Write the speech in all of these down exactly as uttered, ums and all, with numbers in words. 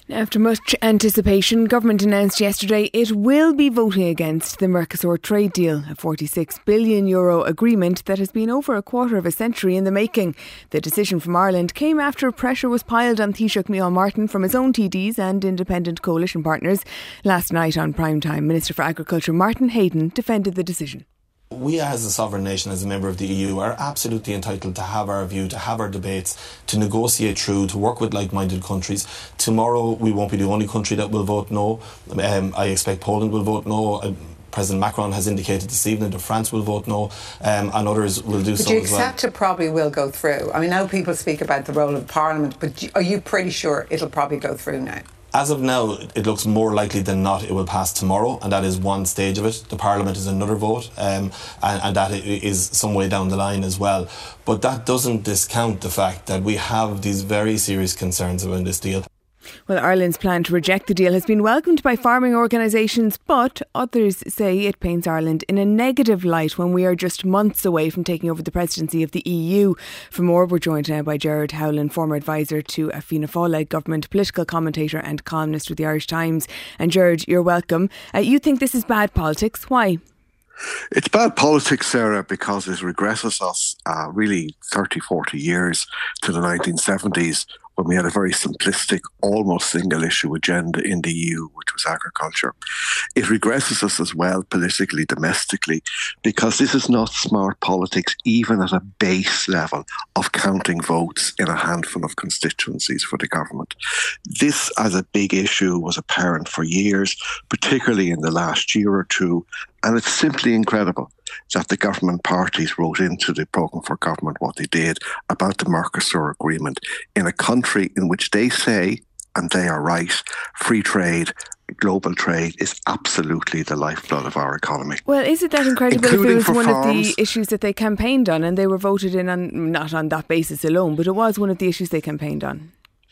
After much anticipation, government announced yesterday it will be voting against the Mercosur trade deal, a forty-six billion euro agreement that has been over a quarter of a century in the making. The decision from Ireland came after pressure was piled on Taoiseach Micheál Martin from his own T Ds and independent coalition partners. Last night on Primetime, Minister for Agriculture Martin Hayden defended the decision. We as a sovereign nation, as a member of the E U, are absolutely entitled to have our view, to have our debates, to negotiate through, to work with like-minded countries. Tomorrow we won't be the only country that will vote no. Um, I expect Poland will vote no. Uh, President Macron has indicated this evening that France will vote no, um, and others will do so as well. But you accept it probably will go through? I mean, now people speak about the role of Parliament, but are you pretty sure it'll probably go through now? As of now, it looks more likely than not it will pass tomorrow, and that is one stage of it. The Parliament is another vote, um, and, and that is some way down the line as well. But that doesn't discount the fact that we have these very serious concerns about this deal. Well, Ireland's plan to reject the deal has been welcomed by farming organisations, but others say it paints Ireland in a negative light when we are just months away from taking over the presidency of the E U. For more, we're joined now by Gerard Howlin, former advisor to a Fianna Fáil government, political commentator and columnist with the Irish Times. And Gerard, you're welcome. Uh, you think this is bad politics. Why? It's bad politics, Sarah, because it regresses us uh, really thirty, forty years to the nineteen seventies, when we had a very simplistic, almost single-issue agenda in the E U, which was agriculture. It regresses us as well politically, domestically, because this is not smart politics, even at a base level of counting votes in a handful of constituencies for the government. This, as a big issue, was apparent for years, particularly in the last year or two, and it's simply incredible that the government parties wrote into the programme for government what they did about the Mercosur agreement in a country in which they say, and they are right, free trade, global trade is absolutely the lifeblood of our economy. Well, is it that incredible if it was one farms, of the issues that they campaigned on and they were voted in on, not on that basis alone, but it was one of the issues they campaigned on?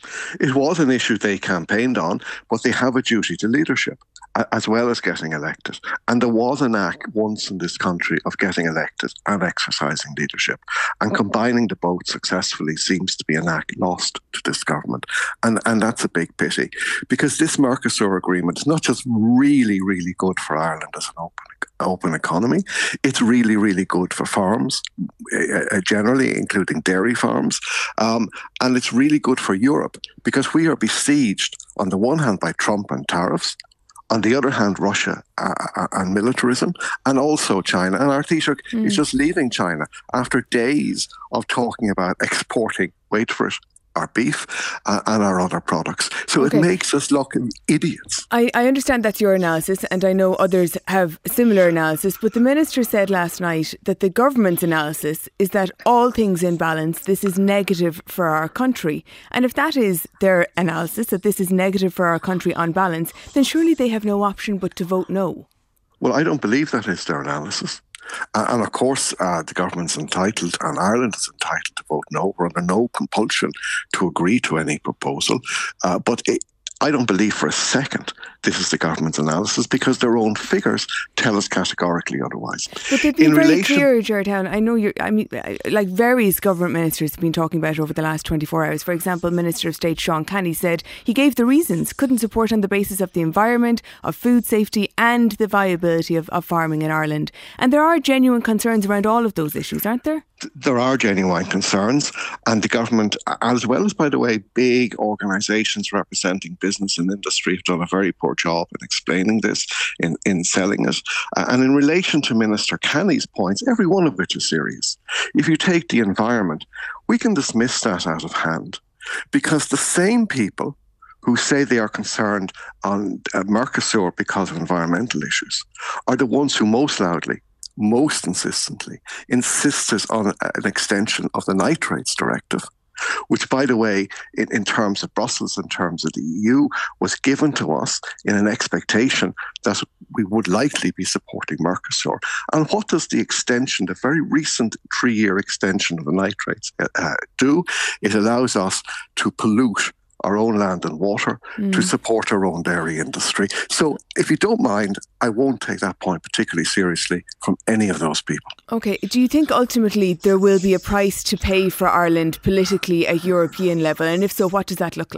It was an issue they campaigned on, but they have a duty to leadership, as well as getting elected. And there was an act once in this country of getting elected and exercising leadership. And combining the both successfully seems to be an act lost to this government. And, and that's a big pity, because this Mercosur agreement is not just really, really good for Ireland as an open open economy, it's really, really good for farms, uh, generally, including dairy farms. Um, and it's really good for Europe, because we are besieged, on the one hand, by Trump and tariffs, on the other hand, Russia uh, and militarism, and also China. And our Taoiseach mm. is just leaving China after days of talking about exporting, wait for it, our beef uh, and our other products. So okay. It makes us look idiots. I, I understand that's your analysis, and I know others have similar analysis, but the Minister said last night that the government's analysis is that all things in balance, this is negative for our country. And if that is their analysis, that this is negative for our country on balance, then surely they have no option but to vote no. Well, I don't believe that is their analysis. Uh, and of course, uh, the government's entitled, and Ireland is entitled to vote no. We're under no compulsion to agree to any proposal. Uh, but it, I don't believe for a second this is the government's analysis, because their own figures tell us categorically otherwise. But they've been In very relation- clear, Gerard Howlin. I know you're, I mean, like various government ministers have been talking about it over the last twenty-four hours. For example, Minister of State Sean Canny said he gave the reasons, couldn't support on the basis of the environment, of food safety and the viability of, of farming in Ireland. And there are genuine concerns around all of those issues, aren't there? There are genuine concerns, and the government, as well as, by the way, big organisations representing business and industry, have done a very poor job in explaining this, in, in selling it. Uh, and in relation to Minister Canny's points, every one of which is serious. If you take the environment, we can dismiss that out of hand, because the same people who say they are concerned on uh, Mercosur because of environmental issues are the ones who most loudly, most insistently, insisted on an extension of the Nitrates Directive, which, by the way, in, in terms of Brussels, in terms of the E U, was given to us in an expectation that we would likely be supporting Mercosur. And what does the extension, the very recent three-year extension of the nitrates uh, do? It allows us to pollute our own land and water, mm. to support our own dairy industry. So if you don't mind, I won't take that point particularly seriously from any of those people. OK, do you think ultimately there will be a price to pay for Ireland politically at European level? And if so, what does that look like?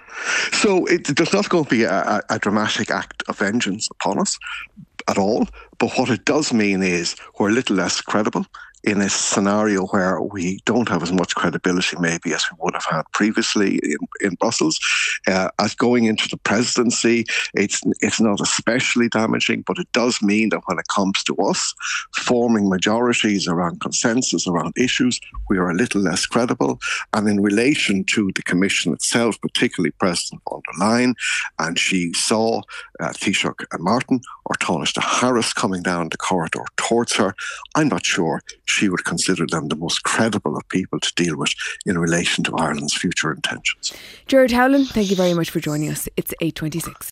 So it, there's not going to be a, a dramatic act of vengeance upon us at all. But what it does mean is we're a little less credible in a scenario where we don't have as much credibility maybe as we would have had previously in, in Brussels. Uh, as going into the presidency, it's it's not especially damaging, but it does mean that when it comes to us forming majorities around consensus, around issues, we are a little less credible. And in relation to the Commission itself, particularly President von der Leyen, and she saw uh, Taoiseach Martin or Taoiseach Harris coming down the corridor towards her, I'm not sure she would consider them the most credible of people to deal with in relation to Ireland's future intentions. Gerard Howlin, thank you very much for joining us. It's eight twenty-six.